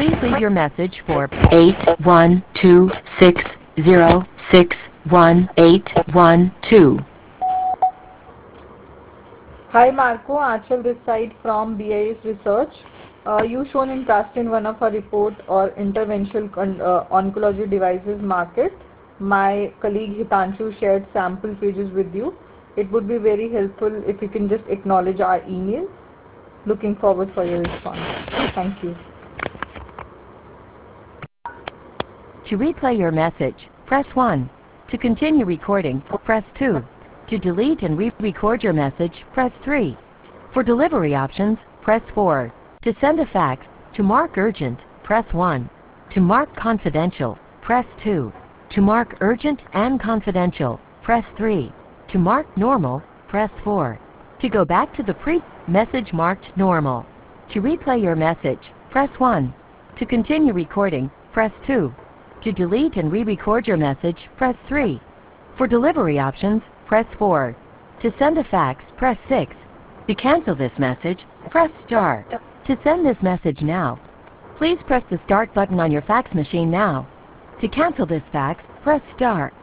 Please leave your message for 81260618112. Hi Marco, Achal this side from BIS Research. You shown interest in one of our report or interventional oncology devices market. My colleague Hitanshu shared sample pages with you. It would be very helpful if you can just acknowledge our email. Looking forward for your response. Thank you. To replay your message, press 1. To continue recording, press 2. To delete and re-record your message, press 3. For delivery options, press 4. To send a fax, to mark urgent, press 1. To mark confidential, press 2. To mark urgent and confidential, press 3. To mark normal, press 4. To go back to the message marked normal. To replay your message, press 1. To continue recording, press 2. To delete and re-record your message, press 3. For delivery options, press 4. To send a fax, press 6. To cancel this message, press star. To send this message now, please press the start button on your fax machine now. To cancel this fax, press star.